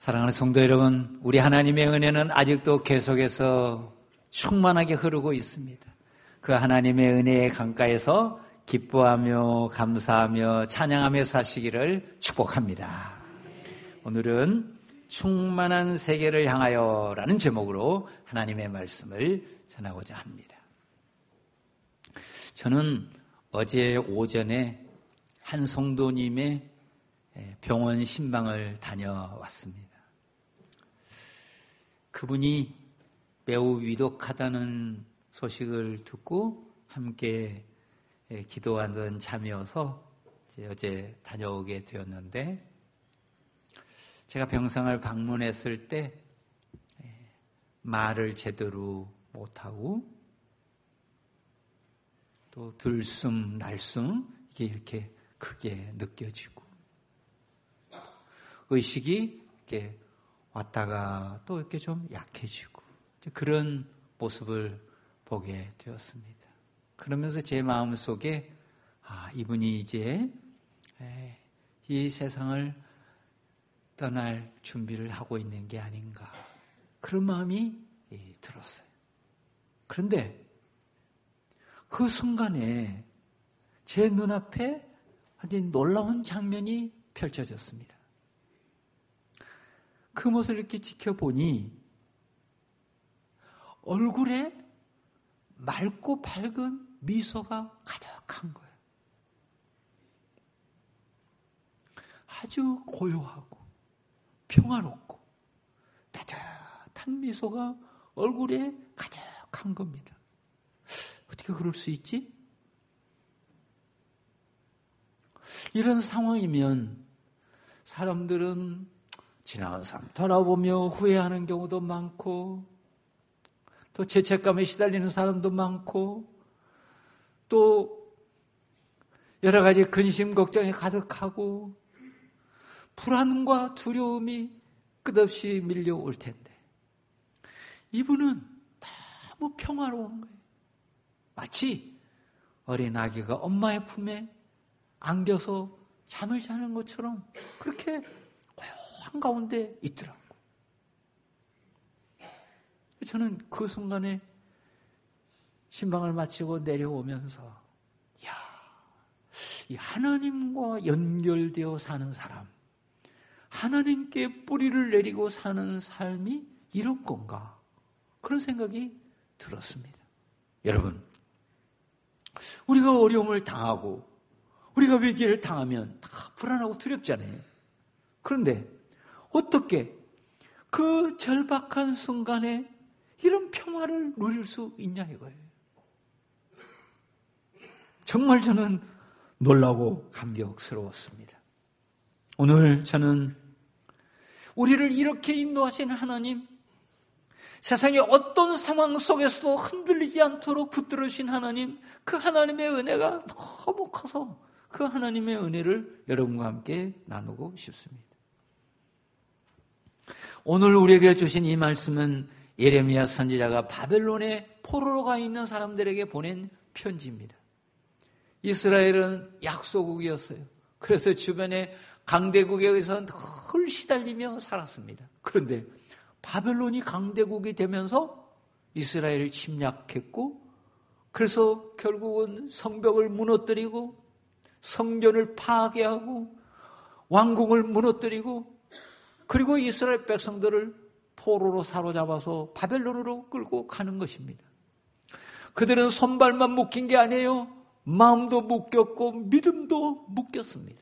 사랑하는 성도 여러분, 우리 하나님의 은혜는 아직도 계속해서 충만하게 흐르고 있습니다. 그 하나님의 은혜의 강가에서 기뻐하며 감사하며 찬양하며 사시기를 축복합니다. 오늘은 충만한 세계를 향하여라는 제목으로 하나님의 말씀을 전하고자 합니다. 저는 어제 오전에 한 성도님의 병원 신방을 다녀왔습니다. 그분이 매우 위독하다는 소식을 듣고 함께 기도하던 참이어서 어제 다녀오게 되었는데, 제가 병상을 방문했을 때 말을 제대로 못하고 또 들숨 날숨 이게 이렇게 크게 느껴지고, 의식이 이렇게 왔다가 또 이렇게 좀 약해지고, 그런 모습을 보게 되었습니다. 그러면서 제 마음속에 이분이 이제 이 세상을 떠날 준비를 하고 있는 게 아닌가, 그런 마음이 들었어요. 그런데 그 순간에 제 눈앞에 아주 놀라운 장면이 펼쳐졌습니다. 그 모습을 이렇게 지켜보니 얼굴에 맑고 밝은 미소가 가득한 거예요. 아주 고요하고 평화롭고 따뜻한 미소가 얼굴에 가득한 겁니다. 어떻게 그럴 수 있지? 이런 상황이면 사람들은 지나간 삶 돌아보며 후회하는 경우도 많고, 또 죄책감에 시달리는 사람도 많고, 또 여러 가지 근심 걱정이 가득하고 불안과 두려움이 끝없이 밀려올 텐데, 이분은 너무 평화로운 거예요. 마치 어린 아기가 엄마의 품에 안겨서 잠을 자는 것처럼 그렇게 한가운데 있더라고. 저는 그 순간에 신방을 마치고 내려오면서, 이 하나님과 연결되어 사는 사람, 하나님께 뿌리를 내리고 사는 삶이 이런 건가, 그런 생각이 들었습니다. 여러분, 우리가 어려움을 당하고 우리가 위기를 당하면 다 불안하고 두렵잖아요. 그런데 어떻게 그 절박한 순간에 이런 평화를 누릴 수 있냐 이거예요. 정말 저는 놀라고 감격스러웠습니다. 오늘 저는 우리를 이렇게 인도하신 하나님, 세상의 어떤 상황 속에서도 흔들리지 않도록 붙들으신 하나님, 그 하나님의 은혜가 너무 커서 그 하나님의 은혜를 여러분과 함께 나누고 싶습니다. 오늘 우리에게 주신 이 말씀은 예레미야 선지자가 바벨론의 포로로 가 있는 사람들에게 보낸 편지입니다. 이스라엘은 약소국이었어요. 그래서 주변에 강대국에 의해서 늘 시달리며 살았습니다. 그런데 바벨론이 강대국이 되면서 이스라엘을 침략했고, 그래서 결국은 성벽을 무너뜨리고 성전을 파괴하고 왕궁을 무너뜨리고, 그리고 이스라엘 백성들을 포로로 사로잡아서 바벨론으로 끌고 가는 것입니다. 그들은 손발만 묶인 게 아니에요. 마음도 묶였고 믿음도 묶였습니다.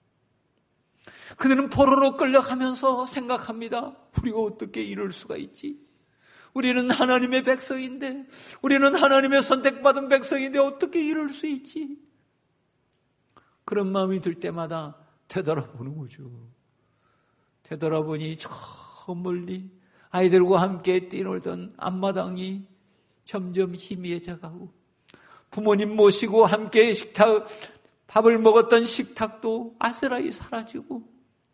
그들은 포로로 끌려가면서 생각합니다. 우리가 어떻게 이럴 수가 있지? 우리는 하나님의 백성인데, 우리는 하나님의 선택받은 백성인데 어떻게 이럴 수 있지? 그런 마음이 들 때마다 되돌아보는 거죠. 되돌아보니 저 멀리 아이들과 함께 뛰놀던 앞마당이 점점 희미해져가고, 부모님 모시고 함께 밥을 먹었던 식탁도 아스라이 사라지고,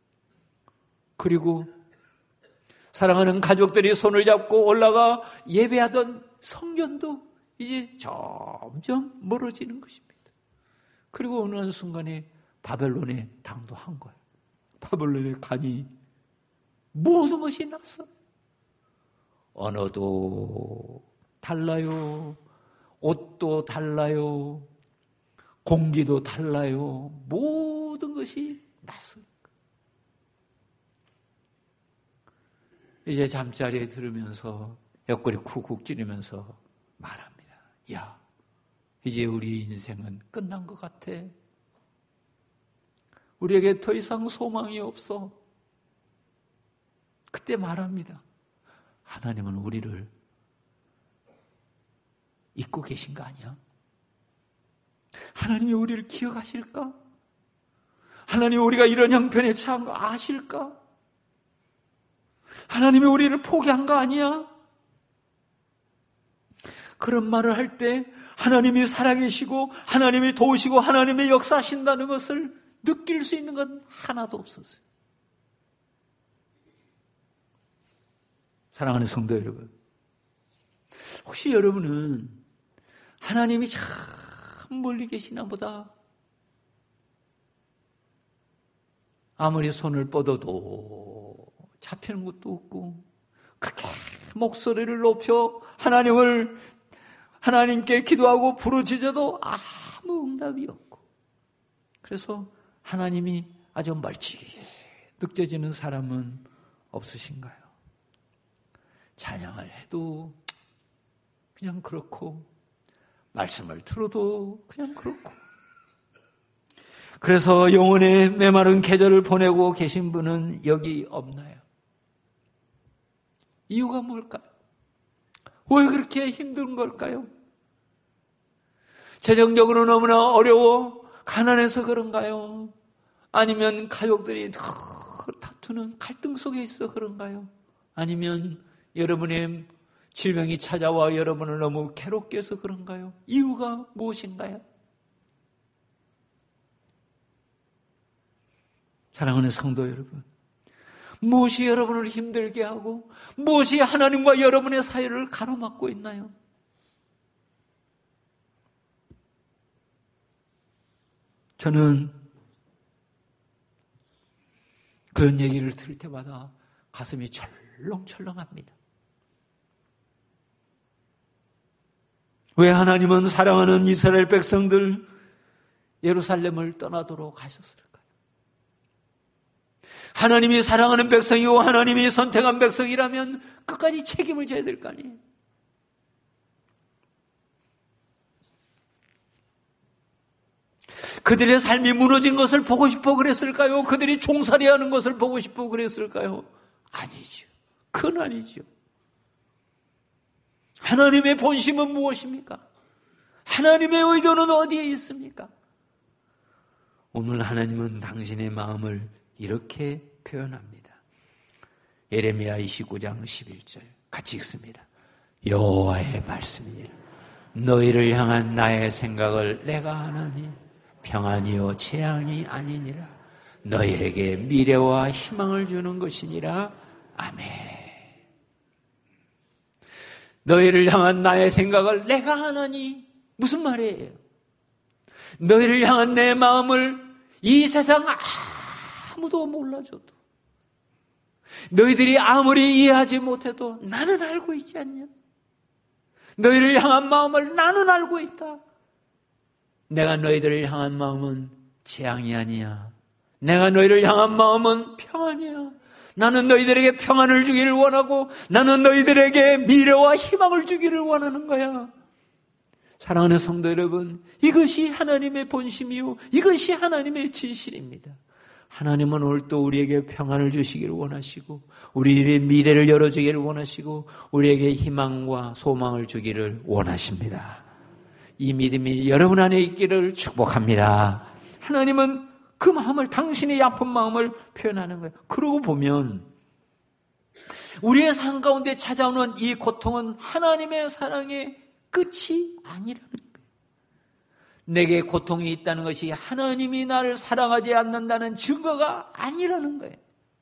그리고 사랑하는 가족들이 손을 잡고 올라가 예배하던 성전도 이제 점점 멀어지는 것입니다. 그리고 어느 한순간에 바벨론에 당도한 거예요. 바벨론의 간이 모든 것이 낯선. 언어도 달라요. 옷도 달라요. 공기도 달라요. 모든 것이 낯선. 이제 잠자리에 들으면서 옆구리 쿡쿡 찌르면서 말합니다. 야, 이제 우리 인생은 끝난 것 같아. 우리에게 더 이상 소망이 없어. 그때 말합니다. 하나님은 우리를 잊고 계신 거 아니야? 하나님이 우리를 기억하실까? 하나님이 우리가 이런 형편에 처한 거 아실까? 하나님이 우리를 포기한 거 아니야? 그런 말을 할 때 하나님이 살아계시고 하나님이 도우시고 하나님의 역사하신다는 것을 느낄 수 있는 건 하나도 없었어요. 사랑하는 성도 여러분, 혹시 여러분은 하나님이 참 멀리 계시나 보다, 아무리 손을 뻗어도 잡히는 것도 없고 그렇게 목소리를 높여 하나님께 기도하고 부르짖어도 아무 응답이 없고, 그래서 하나님이 아주 멀찍이 느껴지는 사람은 없으신가요? 찬양을 해도 그냥 그렇고 말씀을 들어도 그냥 그렇고, 그래서 영혼의 메마른 계절을 보내고 계신 분은 여기 없나요? 이유가 뭘까요? 왜 그렇게 힘든 걸까요? 재정적으로 너무나 어려워 가난해서 그런가요? 아니면 가족들이 다투는 갈등 속에 있어 그런가요? 아니면 여러분의 질병이 찾아와 여러분을 너무 괴롭게 해서 그런가요? 이유가 무엇인가요? 사랑하는 성도 여러분, 무엇이 여러분을 힘들게 하고 무엇이 하나님과 여러분의 사이를 가로막고 있나요? 저는 그런 얘기를 들을 때마다 가슴이 철렁철렁합니다. 왜 하나님은 사랑하는 이스라엘 백성들 예루살렘을 떠나도록 하셨을까요? 하나님이 사랑하는 백성이고 하나님이 선택한 백성이라면 끝까지 책임을 져야 될 거 아니에요. 그들의 삶이 무너진 것을 보고 싶어 그랬을까요? 그들이 종살이하는 것을 보고 싶어 그랬을까요? 아니죠. 그건 아니죠. 하나님의 본심은 무엇입니까? 하나님의 의도는 어디에 있습니까? 오늘 하나님은 당신의 마음을 이렇게 표현합니다. 예레미야 29장 11절 같이 읽습니다. 여호와의 말씀이니라. 너희를 향한 나의 생각을 내가 아나니 평안이요 재앙이 아니니라. 너희에게 미래와 희망을 주는 것이니라. 아멘. 너희를 향한 나의 생각을 내가 아나니 무슨 말이에요? 너희를 향한 내 마음을 이 세상 아무도 몰라줘도, 너희들이 아무리 이해하지 못해도 나는 알고 있지 않냐? 너희를 향한 마음을 나는 알고 있다. 내가 너희들을 향한 마음은 재앙이 아니야. 내가 너희를 향한 마음은 평안이야. 나는 너희들에게 평안을 주기를 원하고 나는 너희들에게 미래와 희망을 주기를 원하는 거야. 사랑하는 성도 여러분, 이것이 하나님의 본심이요, 이것이 하나님의 진실입니다. 하나님은 오늘 또 우리에게 평안을 주시기를 원하시고 우리의 미래를 열어주기를 원하시고 우리에게 희망과 소망을 주기를 원하십니다. 이 믿음이 여러분 안에 있기를 축복합니다. 하나님은 그 마음을, 당신의 아픈 마음을 표현하는 거예요. 그러고 보면 우리의 삶 가운데 찾아오는 이 고통은 하나님의 사랑의 끝이 아니라는 거예요. 내게 고통이 있다는 것이 하나님이 나를 사랑하지 않는다는 증거가 아니라는 거예요.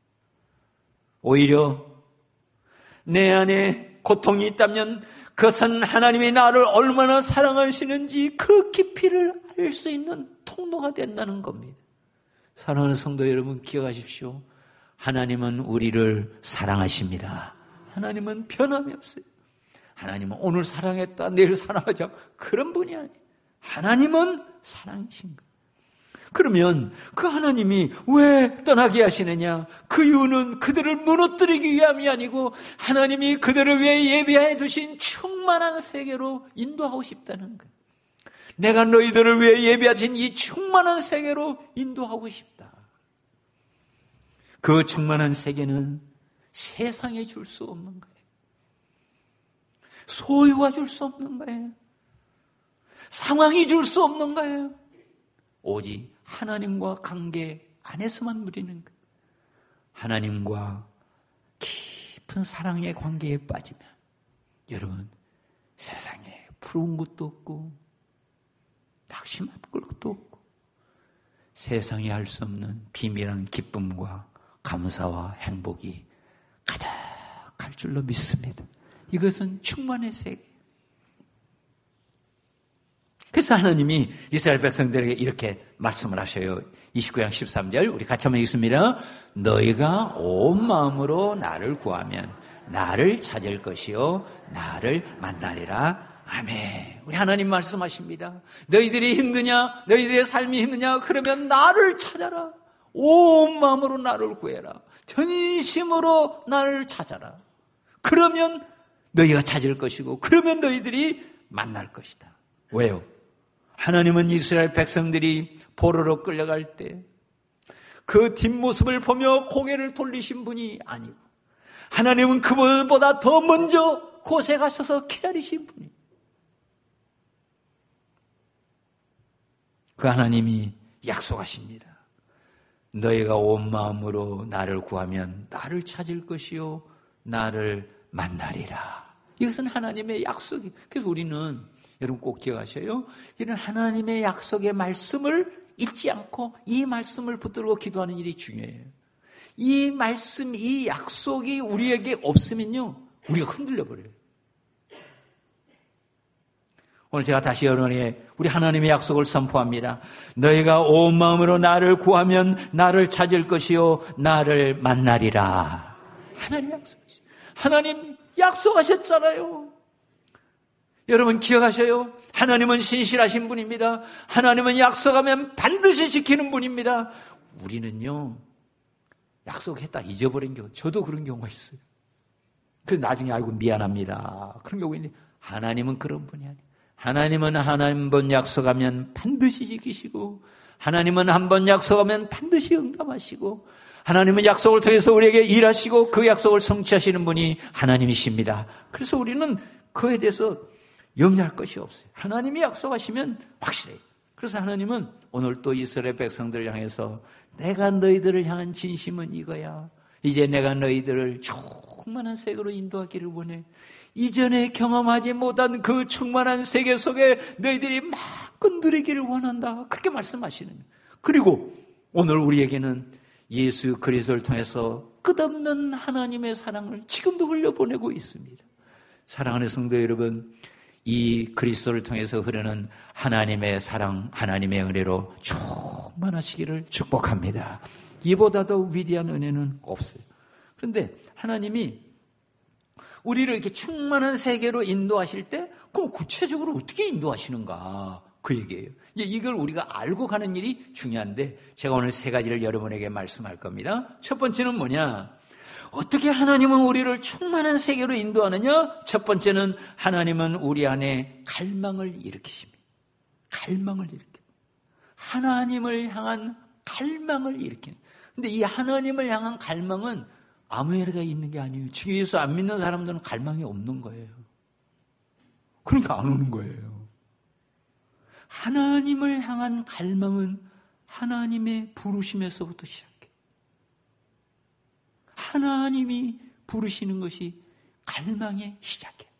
오히려 내 안에 고통이 있다면 그것은 하나님이 나를 얼마나 사랑하시는지 그 깊이를 알 수 있는 통로가 된다는 겁니다. 사랑하는 성도 여러분, 기억하십시오. 하나님은 우리를 사랑하십니다. 하나님은 변함이 없어요. 하나님은 오늘 사랑했다 내일 사랑하지 않고 그런 분이 아니에요. 하나님은 사랑이신 거예요. 그러면 그 하나님이 왜 떠나게 하시느냐? 그 이유는 그들을 무너뜨리기 위함이 아니고 하나님이 그들을 위해 예비해 두신 충만한 세계로 인도하고 싶다는 거예요. 내가 너희들을 위해 예비하신 이 충만한 세계로 인도하고 싶다. 그 충만한 세계는 세상에 줄 수 없는 거예요. 소유가 줄 수 없는 거예요. 상황이 줄 수 없는 거예요. 오직 하나님과 관계 안에서만 누리는 거예요. 하나님과 깊은 사랑의 관계에 빠지면 여러분 세상에 부러운 것도 없고 낙심할 것도 없고 세상에 할 수 없는 비밀한 기쁨과 감사와 행복이 가득할 줄로 믿습니다. 이것은 충만의 세계. 그래서 하나님이 이스라엘 백성들에게 이렇게 말씀을 하셔요. 29장 13절 우리 같이 한번 읽습니다. 너희가 온 마음으로 나를 구하면 나를 찾을 것이요 나를 만나리라. 아멘. 우리 하나님 말씀하십니다. 너희들이 힘드냐? 너희들의 삶이 힘드냐? 그러면 나를 찾아라. 온 마음으로 나를 구해라. 전심으로 나를 찾아라. 그러면 너희가 찾을 것이고 그러면 너희들이 만날 것이다. 왜요? 하나님은 이스라엘 백성들이 포로로 끌려갈 때 그 뒷모습을 보며 고개를 돌리신 분이 아니고 하나님은 그들보다 더 먼저 곳에 가셔서 기다리신 분이. 그 하나님이 약속하십니다. 너희가 온 마음으로 나를 구하면 나를 찾을 것이요 나를 만나리라. 이것은 하나님의 약속이에요. 그래서 우리는 여러분 꼭 기억하셔요. 이런 하나님의 약속의 말씀을 잊지 않고 이 말씀을 붙들고 기도하는 일이 중요해요. 이 말씀, 이 약속이 우리에게 없으면요 우리가 흔들려 버려요. 오늘 제가 다시 여러분에게 우리 하나님의 약속을 선포합니다. 너희가 온 마음으로 나를 구하면 나를 찾을 것이요 나를 만나리라. 하나님 약속이죠. 하나님 약속하셨잖아요. 여러분 기억하셔요. 하나님은 신실하신 분입니다. 하나님은 약속하면 반드시 지키는 분입니다. 우리는요 약속했다 잊어버린 경우, 저도 그런 경우가 있어요. 그래서 나중에 알고 미안합니다. 그런 경우가 있는데 하나님은 그런 분이 아니에요. 하나님은 한 번 약속하면 반드시 지키시고 하나님은 한 번 약속하면 반드시 응답하시고 하나님은 약속을 통해서 우리에게 일하시고 그 약속을 성취하시는 분이 하나님이십니다. 그래서 우리는 그에 대해서 염려할 것이 없어요. 하나님이 약속하시면 확실해요. 그래서 하나님은 오늘 또 이스라엘 백성들을 향해서 내가 너희들을 향한 진심은 이거야. 이제 내가 너희들을 충만한 세계로 인도하기를 원해. 이전에 경험하지 못한 그 충만한 세계 속에 너희들이 마음껏 누리기를 원한다. 그렇게 말씀하시는 거예요. 그리고 오늘 우리에게는 예수 그리스도를 통해서 끝없는 하나님의 사랑을 지금도 흘려보내고 있습니다. 사랑하는 성도 여러분, 이 그리스도를 통해서 흐르는 하나님의 사랑, 하나님의 은혜로 충만하시기를 축복합니다. 이보다도 위대한 은혜는 없어요. 그런데 하나님이 우리를 이렇게 충만한 세계로 인도하실 때 그럼 구체적으로 어떻게 인도하시는가 그 얘기예요. 이걸 우리가 알고 가는 일이 중요한데 제가 오늘 세 가지를 여러분에게 말씀할 겁니다. 첫 번째는 뭐냐? 어떻게 하나님은 우리를 충만한 세계로 인도하느냐? 첫 번째는 하나님은 우리 안에 갈망을 일으키십니다. 갈망을 일으켜요. 하나님을 향한 갈망을 일으키는. 근데 이 하나님을 향한 갈망은 아무 애가 있는 게 아니에요. 주 예수 안 믿는 사람들은 갈망이 없는 거예요. 그러니까 안 오는 거예요. 하나님을 향한 갈망은 하나님의 부르심에서부터 시작해요. 하나님이 부르시는 것이 갈망의 시작이에요.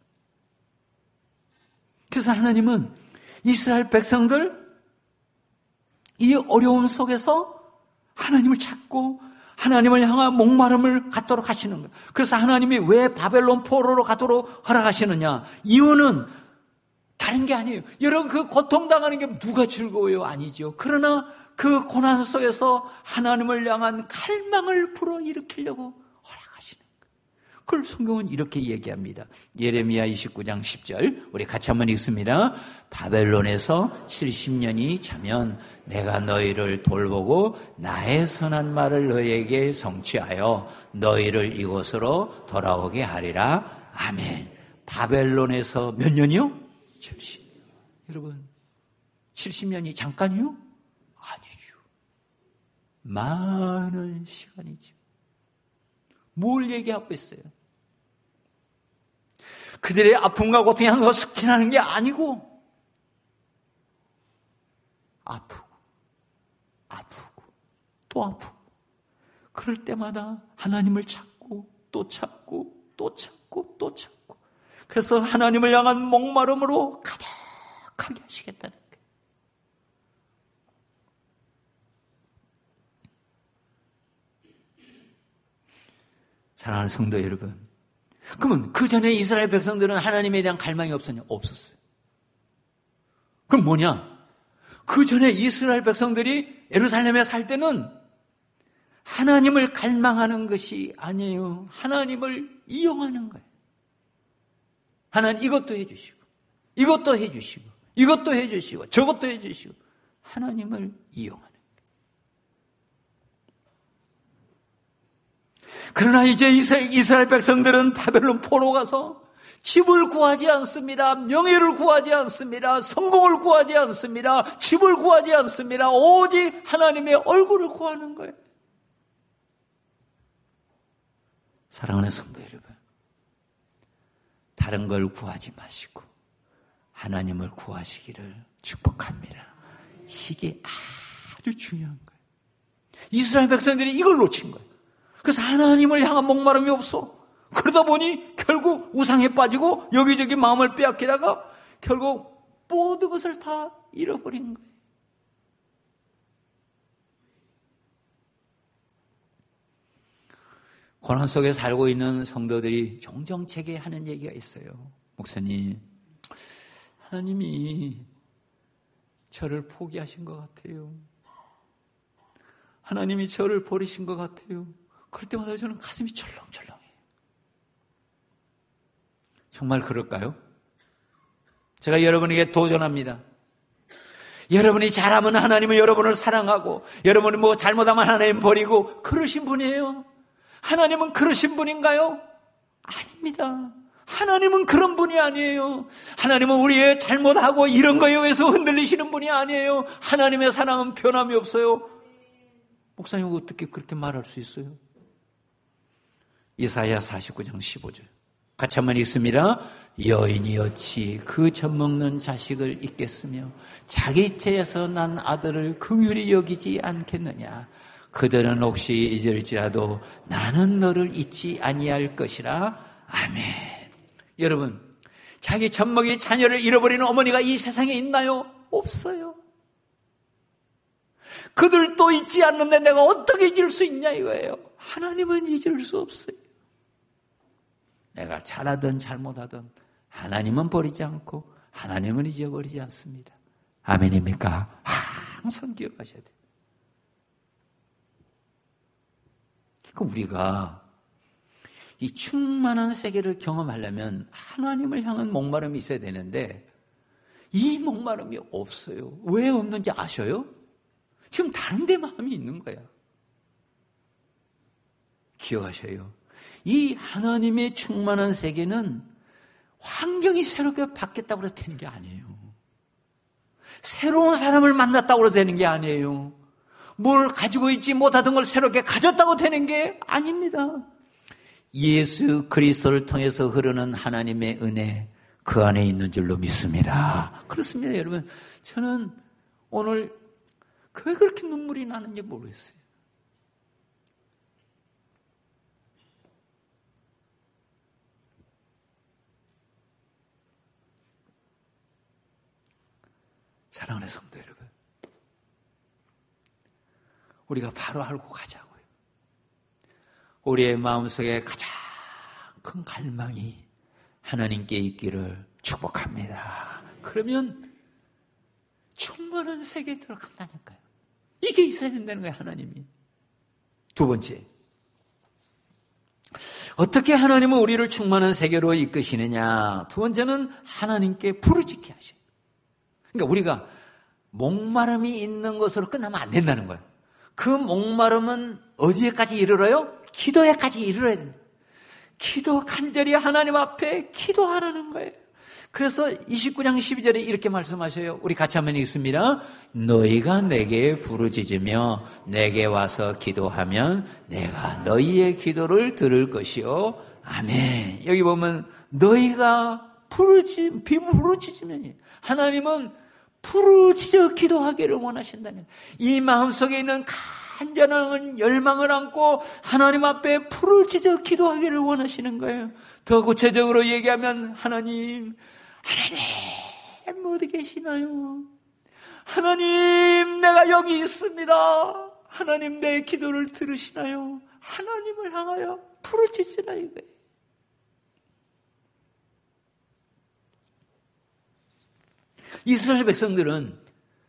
그래서 하나님은 이스라엘 백성들 이 어려움 속에서 하나님을 찾고 하나님을 향한 목마름을 갖도록 하시는 거예요. 그래서 하나님이 왜 바벨론 포로로 가도록 허락하시느냐? 이유는 다른 게 아니에요. 여러분 그 고통당하는 게 누가 즐거워요? 아니죠. 그러나 그 고난 속에서 하나님을 향한 갈망을 불어일으키려고 허락하시는 거예요. 그걸 성경은 이렇게 얘기합니다. 예레미야 29장 10절 우리 같이 한번 읽습니다. 바벨론에서 70년이 차면 내가 너희를 돌보고 나의 선한 말을 너희에게 성취하여 너희를 이곳으로 돌아오게 하리라. 아멘. 바벨론에서 몇 년이요? 70년. 여러분 70년이 잠깐이요? 아니죠. 많은 시간이죠. 뭘 얘기하고 있어요? 그들의 아픔과 고통이 한번 숙지나는 게 아니고 아프고 또 아프고 그럴 때마다 하나님을 찾고 또 찾고 또 찾고 또 찾고 그래서 하나님을 향한 목마름으로 가득하게 하시겠다는 거예요. 사랑하는 성도 여러분, 그러면 그 전에 이스라엘 백성들은 하나님에 대한 갈망이 없었냐? 없었어요. 그럼 뭐냐? 그 전에 이스라엘 백성들이 예루살렘에 살 때는 하나님을 갈망하는 것이 아니에요. 하나님을 이용하는 거예요. 하나님 이것도 해주시고 이것도 해주시고 이것도 해주시고 저것도 해주시고 하나님을 이용하는 거예요. 그러나 이제 이스라엘 백성들은 바벨론 포로 가서 집을 구하지 않습니다. 명예를 구하지 않습니다. 성공을 구하지 않습니다. 집을 구하지 않습니다. 오직 하나님의 얼굴을 구하는 거예요. 사랑하는 성도 여러분, 다른 걸 구하지 마시고 하나님을 구하시기를 축복합니다. 이게 아주 중요한 거예요. 이스라엘 백성들이 이걸 놓친 거예요. 그래서 하나님을 향한 목마름이 없어. 그러다 보니 결국 우상에 빠지고 여기저기 마음을 빼앗기다가 결국 모든 것을 다 잃어버린 거예요. 고난 속에 살고 있는 성도들이 종종 제게 하는 얘기가 있어요. 목사님, 하나님이 저를 포기하신 것 같아요. 하나님이 저를 버리신 것 같아요. 그럴 때마다 저는 가슴이 철렁철렁해요. 정말 그럴까요? 제가 여러분에게 도전합니다. 여러분이 잘하면 하나님은 여러분을 사랑하고 여러분이 뭐 잘못하면 하나님 버리고 그러신 분이에요. 하나님은 그러신 분인가요? 아닙니다. 하나님은 그런 분이 아니에요. 하나님은 우리의 잘못하고 이런 거에 의해서 흔들리시는 분이 아니에요. 하나님의 사랑은 변함이 없어요. 목사님 어떻게 그렇게 말할 수 있어요? 이사야 49장 15절 같이 한번 읽습니다. 여인이 어찌 그 젖먹는 자식을 잊겠으며 자기 태에서 난 아들을 긍휼히 여기지 않겠느냐. 그들은 혹시 잊을지라도 나는 너를 잊지 아니할 것이라. 아멘. 여러분, 자기 젖먹이 자녀를 잃어버리는 어머니가 이 세상에 있나요? 없어요. 그들도 잊지 않는데 내가 어떻게 잊을 수 있냐 이거예요. 하나님은 잊을 수 없어요. 내가 잘하든 잘못하든 하나님은 버리지 않고 하나님은 잊어버리지 않습니다. 아멘입니까? 항상 기억하셔야 돼요. 그러니까 우리가 이 충만한 세계를 경험하려면 하나님을 향한 목마름이 있어야 되는데 이 목마름이 없어요. 왜 없는지 아셔요? 지금 다른 데 마음이 있는 거야. 기억하셔요. 이 하나님의 충만한 세계는 환경이 새롭게 바뀌었다고 해서 되는 게 아니에요. 새로운 사람을 만났다고 해서 되는 게 아니에요. 뭘 가지고 있지 못하던 걸 새롭게 가졌다고 되는 게 아닙니다. 예수 그리스도를 통해서 흐르는 하나님의 은혜 그 안에 있는 줄로 믿습니다. 그렇습니다. 여러분, 저는 오늘 왜 그렇게 눈물이 나는지 모르겠어요. 사랑하는 성도 여러분, 우리가 바로 알고 가자고요. 우리의 마음속에 가장 큰 갈망이 하나님께 있기를 축복합니다. 그러면 충만한 세계에 들어간다니까요. 이게 있어야 된다는 거예요, 하나님이. 두 번째, 어떻게 하나님은 우리를 충만한 세계로 이끄시느냐? 두 번째는 하나님께 부르짖게 하셔요. 그러니까 우리가 목마름이 있는 것으로 끝나면 안 된다는 거예요. 그 목마름은 어디에까지 이르러요? 기도에까지 이르러야 됩니다. 기도 간절히 하나님 앞에 기도하라는 거예요. 그래서 29장 12절에 이렇게 말씀하셔요. 우리 같이 한번 읽습니다. 너희가 내게 부르짖으며 내게 와서 기도하면 내가 너희의 기도를 들을 것이요. 아멘. 여기 보면 너희가 부르짖으면 하나님은 부르짖어 기도하기를 원하신다는 이 마음속에 있는 간절한 열망을 안고 하나님 앞에 부르짖어 기도하기를 원하시는 거예요. 더 구체적으로 얘기하면 하나님 어디 계시나요? 하나님 내가 여기 있습니다. 하나님 내 기도를 들으시나요? 하나님을 향하여 부르짖으라 이거예요. 이스라엘 백성들은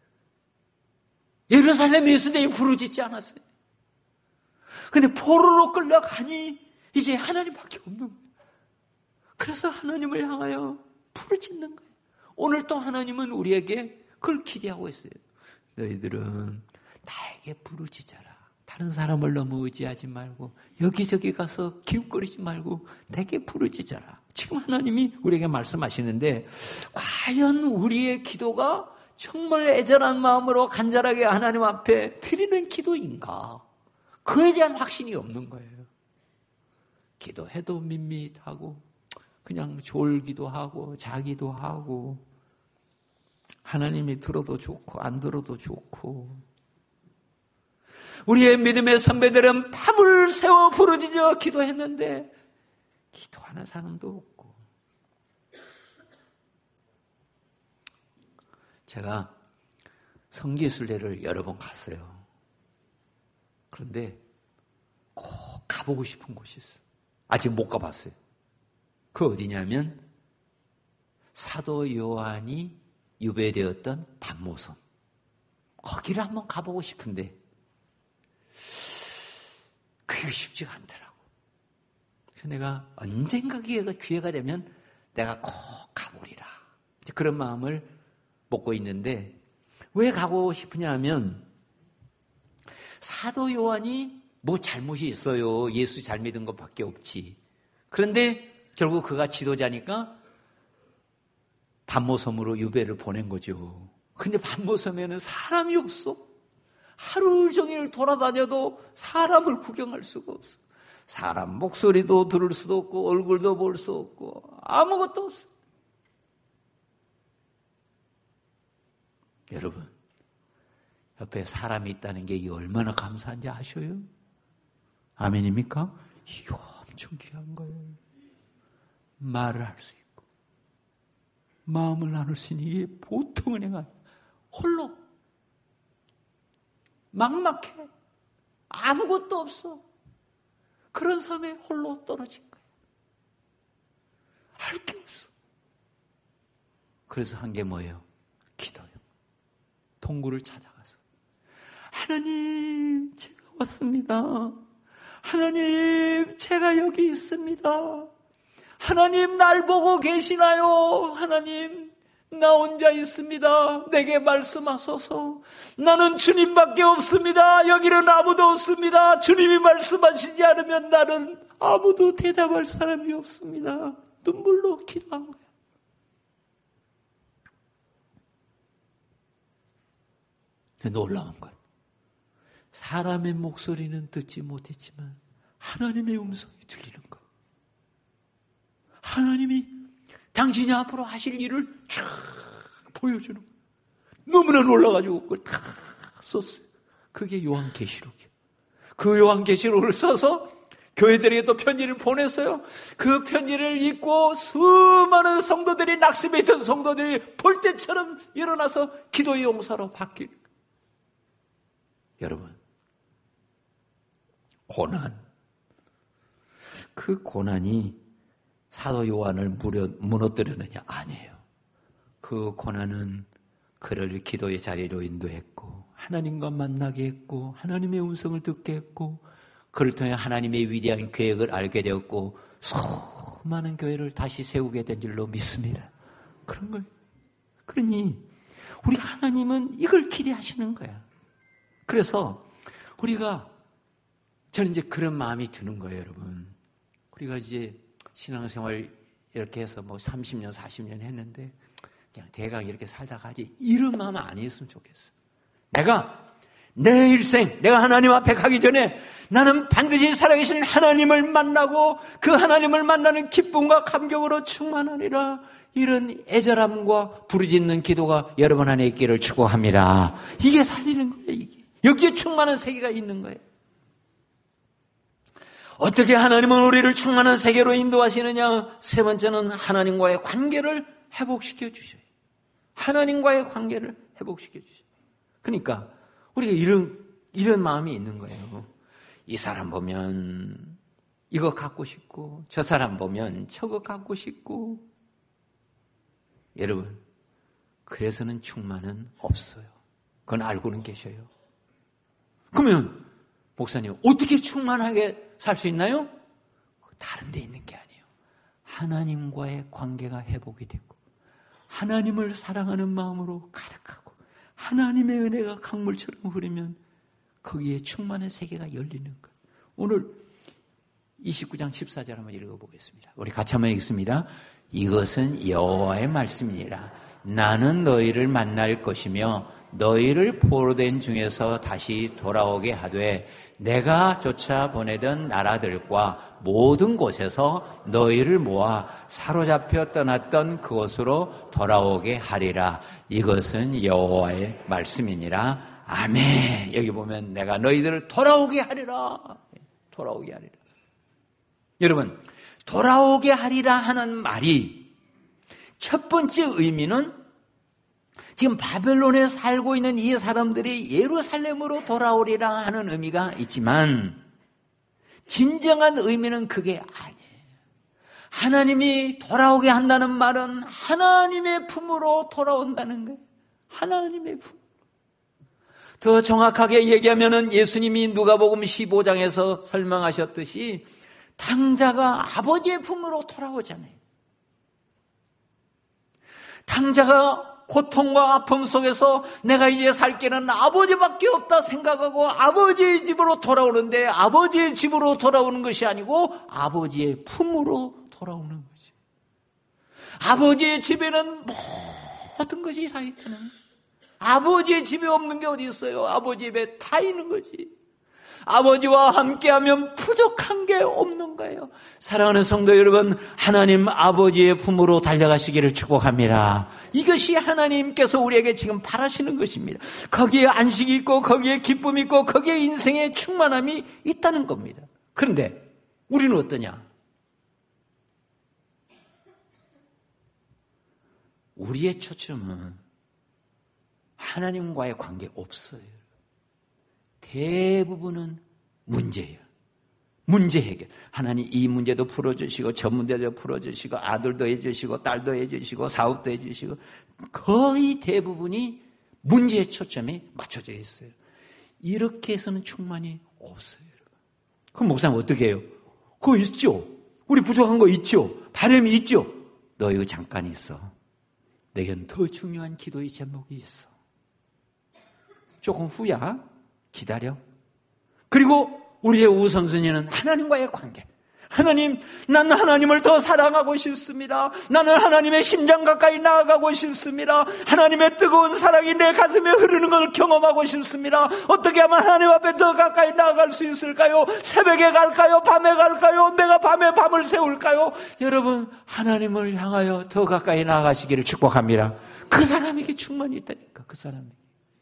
예루살렘에 있을 때 부르짖지 않았어요. 근데 포로로 끌려가니 이제 하나님밖에 없는 거예요. 그래서 하나님을 향하여 부르짖는 거예요. 오늘 또 하나님은 우리에게 그걸 기대하고 있어요. 너희들은 나에게 부르짖어라. 다른 사람을 너무 의지하지 말고 여기저기 가서 기웃거리지 말고 내게 부르짖어라. 지금 하나님이 우리에게 말씀하시는데 과연 우리의 기도가 정말 애절한 마음으로 간절하게 하나님 앞에 드리는 기도인가? 그에 대한 확신이 없는 거예요. 기도해도 밋밋하고 그냥 졸기도 하고 자기도 하고 하나님이 들어도 좋고 안 들어도 좋고 우리의 믿음의 선배들은 밤을 새워 부르짖어 기도했는데 기도하는 사람도 없고 제가 성지순례를 여러 번 갔어요. 그런데 꼭 가보고 싶은 곳이 있어요. 아직 못 가봤어요. 그 어디냐면 사도 요한이 유배되었던 반모섬. 거기를 한번 가보고 싶은데 그게 쉽지가 않더라고. 그래서 내가 언젠가 기회가 되면 내가 꼭 가보리라. 그런 마음을 먹고 있는데 왜 가고 싶으냐 하면 사도 요한이 뭐 잘못이 있어요. 예수 잘 믿은 것밖에 없지. 그런데 결국 그가 지도자니까 반모섬으로 유배를 보낸 거죠. 근데 반모섬에는 사람이 없어. 하루 종일 돌아다녀도 사람을 구경할 수가 없어. 사람 목소리도 들을 수도 없고 얼굴도 볼 수 없고 아무것도 없어. 여러분, 옆에 사람이 있다는 게 얼마나 감사한지 아셔요? 아멘입니까? 이거 엄청 귀한 거예요. 말을 할 수 있고 마음을 나눌 수 있는 이게 보통 은혜가 아니에요. 홀로 막막해. 아무것도 없어. 그런 섬에 홀로 떨어진 거예요. 할 게 없어. 그래서 한 게 뭐예요? 기도요. 통구를 찾아가서 하나님 제가 왔습니다. 하나님 제가 여기 있습니다. 하나님 날 보고 계시나요? 하나님 나 혼자 있습니다. 내게 말씀하소서. 나는 주님밖에 없습니다. 여기는 아무도 없습니다. 주님이 말씀하시지 않으면 나는 아무도 대답할 사람이 없습니다. 눈물로 기도한 거예요. 놀라운 것. 사람의 목소리는 듣지 못했지만 하나님의 음성이 들리는 것. 하나님이 당신이 앞으로 하실 일을 쫙 보여주는 것. 너무나 놀라가지고 그걸 다 썼어요. 그게 요한계시록이에요. 그 요한계시록을 써서 교회들에게 또 편지를 보냈어요. 그 편지를 읽고 수많은 성도들이 낙심해 있던 성도들이 볼 때처럼 일어나서 기도의 용사로 바뀔 거예요. 여러분, 고난, 그 고난이 사도 요한을 무너뜨렸느냐? 아니에요. 그 고난은 그를 기도의 자리로 인도했고 하나님과 만나게 했고 하나님의 음성을 듣게 했고 그를 통해 하나님의 위대한 계획을 알게 되었고 수많은 교회를 다시 세우게 된 줄로 믿습니다. 그런 거예요. 그러니 우리 하나님은 이걸 기대하시는 거야. 그래서 저는 이제 그런 마음이 드는 거예요, 여러분. 우리가 이제 신앙생활 이렇게 해서 30년, 40년 했는데 그냥 대강 이렇게 살다가 하지 이런 마음 아니었으면 좋겠어. 내 일생, 내가 하나님 앞에 가기 전에 나는 반드시 살아계신 하나님을 만나고 그 하나님을 만나는 기쁨과 감격으로 충만하리라. 이런 애절함과 부르짖는 기도가 여러분 안에 있기를 축복합니다. 이게 살리는 거예요. 이게. 여기에 충만한 세계가 있는 거예요. 어떻게 하나님은 우리를 충만한 세계로 인도하시느냐? 세 번째는 하나님과의 관계를 회복시켜 주셔요. 하나님과의 관계를 회복시켜 주셔요. 그러니까 우리가 이런 마음이 있는 거예요. 이 사람 보면 이거 갖고 싶고 저 사람 보면 저거 갖고 싶고. 여러분, 그래서는 충만은 없어요. 그건 알고는 계셔요. 그러면 목사님 어떻게 충만하게 살 수 있나요? 다른 데 있는 게 아니에요. 하나님과의 관계가 회복이 되고 하나님을 사랑하는 마음으로 가득하고 하나님의 은혜가 강물처럼 흐르면 거기에 충만한 세계가 열리는 거예요. 오늘 29장 14절 한번 읽어보겠습니다. 우리 같이 한번 읽습니다. 이것은 여호와의 말씀이니라. 나는 너희를 만날 것이며 너희를 포로된 중에서 다시 돌아오게 하되 내가 쫓아 보내던 나라들과 모든 곳에서 너희를 모아 사로잡혀 떠났던 그곳으로 돌아오게 하리라. 이것은 여호와의 말씀이니라. 아멘. 여기 보면 내가 너희들을 돌아오게 하리라. 돌아오게 하리라. 여러분, 돌아오게 하리라 하는 말이 첫 번째 의미는 지금 바벨론에 살고 있는 이 사람들이 예루살렘으로 돌아오리라 하는 의미가 있지만 진정한 의미는 그게 아니에요. 하나님이 돌아오게 한다는 말은 하나님의 품으로 돌아온다는 거예요. 하나님의 품. 더 정확하게 얘기하면 예수님이 누가복음 15장에서 설명하셨듯이 탕자가 아버지의 품으로 돌아오잖아요. 탕자가 고통과 아픔 속에서 내가 이제 살 길은 아버지밖에 없다 생각하고 아버지의 집으로 돌아오는데 아버지의 집으로 돌아오는 것이 아니고 아버지의 품으로 돌아오는 거죠. 아버지의 집에는 모든 것이 다 있다는 거예요. 아버지의 집에 없는 게 어디 있어요? 아버지 집에 다 있는 거지. 아버지와 함께하면 부족한 게 없는 거예요. 사랑하는 성도 여러분, 하나님 아버지의 품으로 달려가시기를 축복합니다. 이것이 하나님께서 우리에게 지금 바라시는 것입니다. 거기에 안식이 있고 거기에 기쁨이 있고 거기에 인생의 충만함이 있다는 겁니다. 그런데 우리는 어떠냐? 우리의 초점은 하나님과의 관계 없어요. 대부분은 문제예요. 문제 해결. 하나님 이 문제도 풀어주시고 저 문제도 풀어주시고 아들도 해주시고 딸도 해주시고 사업도 해주시고 거의 대부분이 문제의 초점이 맞춰져 있어요. 이렇게 해서는 충만이 없어요. 그럼 목사님 어떻게 해요? 그거 있죠. 우리 부족한 거 있죠. 바람이 있죠. 너 이거 잠깐 있어. 내겐 더 중요한 기도의 제목이 있어. 조금 후야. 기다려. 그리고 우리의 우선순위는 하나님과의 관계. 하나님, 나는 하나님을 더 사랑하고 싶습니다. 나는 하나님의 심장 가까이 나아가고 싶습니다. 하나님의 뜨거운 사랑이 내 가슴에 흐르는 걸 경험하고 싶습니다. 어떻게 하면 하나님 앞에 더 가까이 나아갈 수 있을까요? 새벽에 갈까요? 밤에 갈까요? 내가 밤에 밤을 새울까요? 여러분, 하나님을 향하여 더 가까이 나아가시기를 축복합니다. 그 사람에게 충만이 있다니까, 그 사람에게.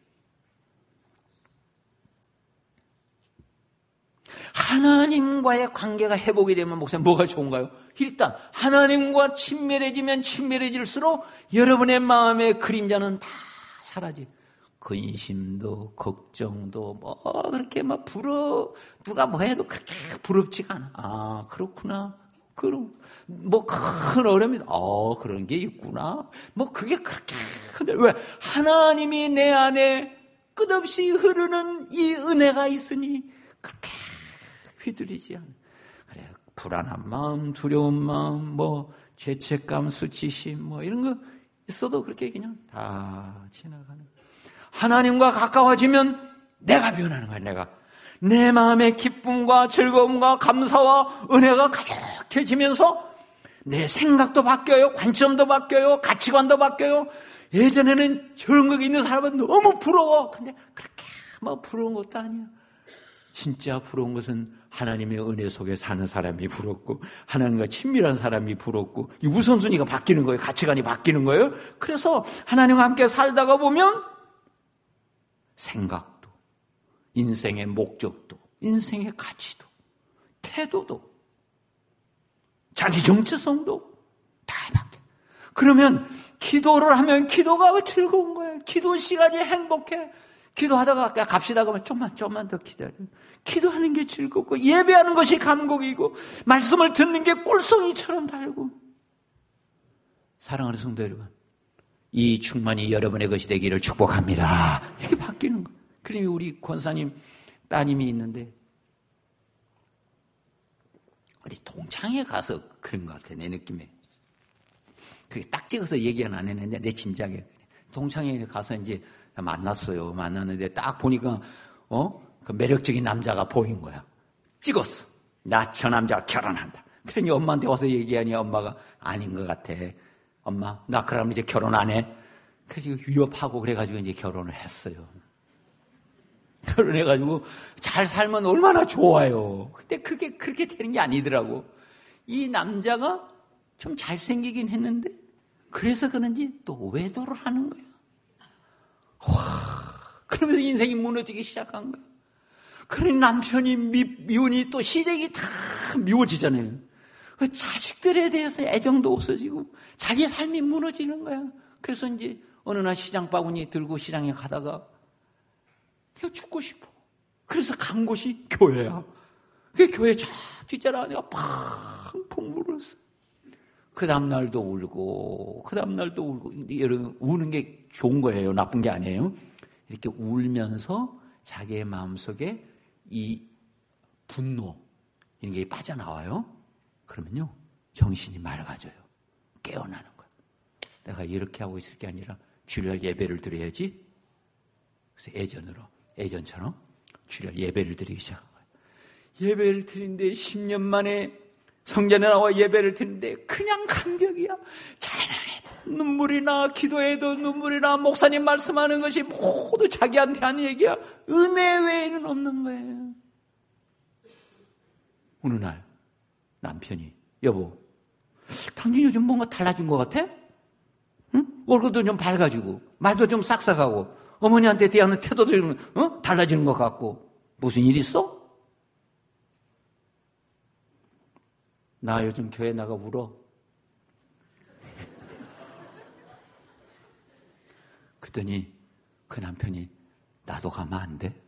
하나님과의 관계가 회복이 되면 목사님 뭐가 좋은가요? 일단 하나님과 친밀해지면 친밀해질수록 여러분의 마음의 그림자는 다 사라져. 근심도 걱정도 그렇게 누가 뭐 해도 그렇게 부럽지가 않아. 아, 그렇구나. 그럼 뭐 큰 어려움이 그런 게 있구나. 뭐 그게 그렇게 왜 하나님이 내 안에 끝없이 흐르는 이 은혜가 있으니 그렇게 휘둘리지 않아. 그래 불안한 마음, 두려운 마음, 뭐 죄책감, 수치심 뭐 이런 거 있어도 그렇게 그냥 다 지나가는. 하나님과 가까워지면 내가 변하는 거야. 내가 내 마음의 기쁨과 즐거움과 감사와 은혜가 가득해지면서 내 생각도 바뀌어요. 관점도 바뀌어요. 가치관도 바뀌어요. 예전에는 저런 거 있는 사람은 너무 부러워. 근데 그렇게 뭐 부러운 것도 아니야. 진짜 부러운 것은 하나님의 은혜 속에 사는 사람이 부럽고 하나님과 친밀한 사람이 부럽고 이 우선순위가 바뀌는 거예요. 가치관이 바뀌는 거예요. 그래서 하나님과 함께 살다가 보면 생각도, 인생의 목적도, 인생의 가치도, 태도도, 자기 정체성도 다 바뀌어. 그러면 기도를 하면 기도가 즐거운 거예요. 기도 시간이 행복해. 기도하다가 갑시다 그러면 좀만 더 기다려. 기도하는 게 즐겁고 예배하는 것이 감곡이고 말씀을 듣는 게 꿀송이처럼 달고. 사랑하는 성도 여러분, 이 충만이 여러분의 것이 되기를 축복합니다. 이렇게 바뀌는 거예요. 그러니 우리 권사님 따님이 있는데 어디 동창회 가서 그런 것 같아, 내 느낌에. 그게 딱 찍어서 얘기는 안 했는데 내 짐작에. 동창회에 가서 이제 만났어요. 만났는데 딱 보니까 그 매력적인 남자가 보인 거야. 찍었어. 나 저 남자가 결혼한다. 그러니 엄마한테 와서 얘기하니 엄마가 아닌 것 같아. 엄마, 나 그러면 이제 결혼 안 해. 그래서 위협하고 그래가지고 이제 결혼을 했어요. 결혼해가지고 잘 살면 얼마나 좋아요. 근데 그게 그렇게 되는 게 아니더라고. 이 남자가 좀 잘생기긴 했는데 그래서 그런지 또 외도를 하는 거야. 그러면서 인생이 무너지기 시작한 거야. 그러니 남편이 미운이 또 시댁이 다 미워지잖아요. 그 자식들에 대해서 애정도 없어지고 자기 삶이 무너지는 거야. 그래서 이제 어느 날 시장 바구니 들고 시장에 가다가 내가 죽고 싶어. 그래서 간 곳이 교회야. 그 교회 저 뒷자리 내가 팡팡 물었어. 그 다음날도 울고 여러분 우는 게 좋은 거예요. 나쁜 게 아니에요. 이렇게 울면서 자기의 마음속에 이 분노 이런 게 빠져나와요. 그러면요 정신이 맑아져요. 깨어나는 거예요. 내가 이렇게 하고 있을 게 아니라 주일날 예배를 드려야지. 그래서 예전처럼 주일날 예배를 드리기 시작한 거예요. 예배를 드리는데 10년 만에 성전에 나와 예배를 드리는데 그냥 감격이야. 찬양해도 눈물이 나, 기도해도 눈물이 나, 목사님 말씀하는 것이 모두 자기한테 하는 얘기야. 은혜 외에는 없는 거예요. 어느 날 남편이 여보, 당신 요즘 뭔가 달라진 것 같아? 응? 얼굴도 좀 밝아지고 말도 좀 싹싹하고 어머니한테 대하는 태도도 좀 달라지는 것 같고 무슨 일 있어? 나 요즘 교회 나가 울어. 그랬더니 그 남편이 나도 가면 안 돼?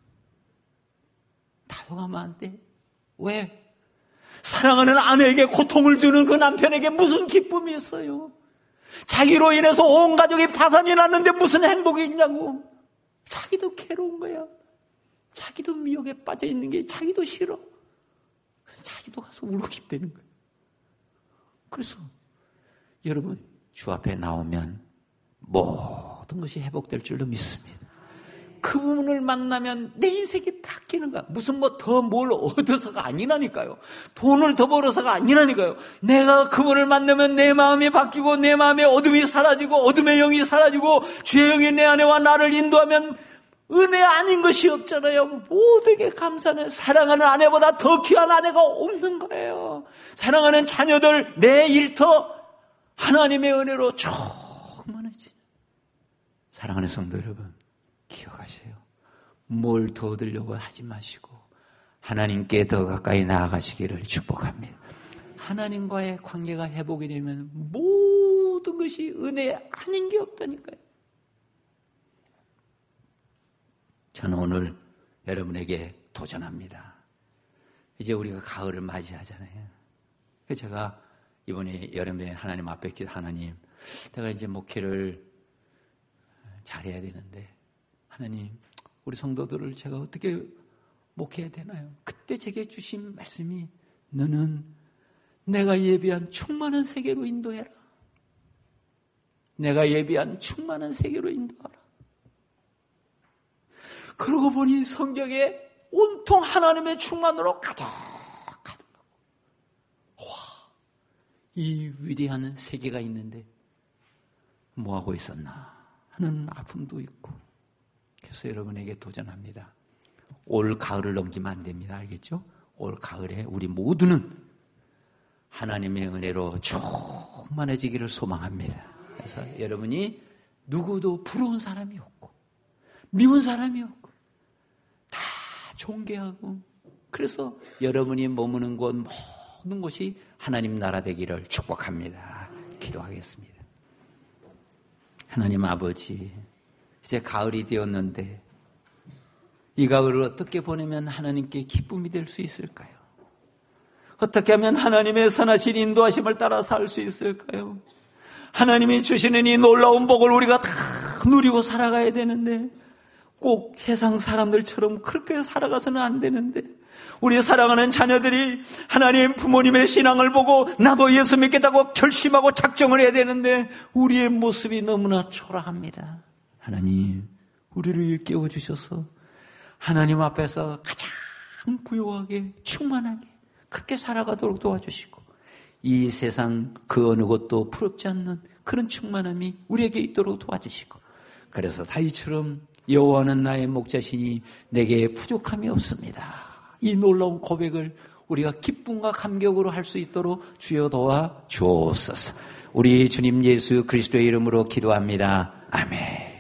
나도 가면 안 돼? 왜? 사랑하는 아내에게 고통을 주는 그 남편에게 무슨 기쁨이 있어요? 자기로 인해서 온 가족이 파산이 났는데 무슨 행복이 있냐고. 자기도 괴로운 거야. 자기도 미혹에 빠져 있는 게 자기도 싫어. 그래서 자기도 가서 울고 싶다는 거예요. 그래서 여러분 주 앞에 나오면 모든 것이 회복될 줄로 믿습니다. 그분을 만나면 내 인생이 바뀌는 거야. 무슨 더 뭘 얻어서가 아니라니까요. 돈을 더 벌어서가 아니라니까요. 내가 그분을 만나면 내 마음이 바뀌고 내 마음의 어둠이 사라지고 어둠의 영이 사라지고 주의 영이 내 안에와 나를 인도하면 은혜 아닌 것이 없잖아요. 모두에게 감사해요. 사랑하는 아내보다 더 귀한 아내가 없는 거예요. 사랑하는 자녀들, 내 일터 하나님의 은혜로 충만해지. 사랑하는 성도 여러분, 기억하세요. 뭘 더 얻으려고 하지 마시고 하나님께 더 가까이 나아가시기를 축복합니다. 하나님과의 관계가 회복이 되면 모든 것이 은혜 아닌 게 없다니까요. 저는 오늘 여러분에게 도전합니다. 이제 우리가 가을을 맞이하잖아요. 제가 이번에 여름에 하나님 앞에 하나님, 내가 이제 목회를 잘해야 되는데 하나님, 우리 성도들을 제가 어떻게 목회해야 되나요? 그때 제게 주신 말씀이 너는 내가 예비한 충만한 세계로 인도해라. 내가 예비한 충만한 세계로 인도하라. 그러고 보니 성경에 온통 하나님의 충만으로 가득하더라고. 와, 이 위대한 세계가 있는데 뭐하고 있었나 하는 아픔도 있고. 그래서 여러분에게 도전합니다. 올 가을을 넘기면 안 됩니다. 알겠죠? 올 가을에 우리 모두는 하나님의 은혜로 충만해지기를 소망합니다. 그래서 여러분이 누구도 부러운 사람이 없고 미운 사람이 없고 다 존귀하고, 그래서 여러분이 머무는 곳 모든 곳이 하나님 나라 되기를 축복합니다. 기도하겠습니다. 하나님 아버지, 이제 가을이 되었는데 이 가을을 어떻게 보내면 하나님께 기쁨이 될 수 있을까요? 어떻게 하면 하나님의 선하신 인도하심을 따라 살 수 있을까요? 하나님이 주시는 이 놀라운 복을 우리가 다 누리고 살아가야 되는데 꼭 세상 사람들처럼 그렇게 살아가서는 안 되는데, 우리 사랑하는 자녀들이 하나님 부모님의 신앙을 보고 나도 예수 믿겠다고 결심하고 작정을 해야 되는데 우리의 모습이 너무나 초라합니다. 하나님, 우리를 일깨워 주셔서 하나님 앞에서 가장 부유하게 충만하게 그렇게 살아가도록 도와주시고, 이 세상 그 어느 것도 부럽지 않는 그런 충만함이 우리에게 있도록 도와주시고, 그래서 다윗처럼 여호와는 나의 목자시니 내게 부족함이 없습니다, 이 놀라운 고백을 우리가 기쁨과 감격으로 할 수 있도록 주여 도와 주옵소서. 우리 주님 예수 그리스도의 이름으로 기도합니다. 아멘.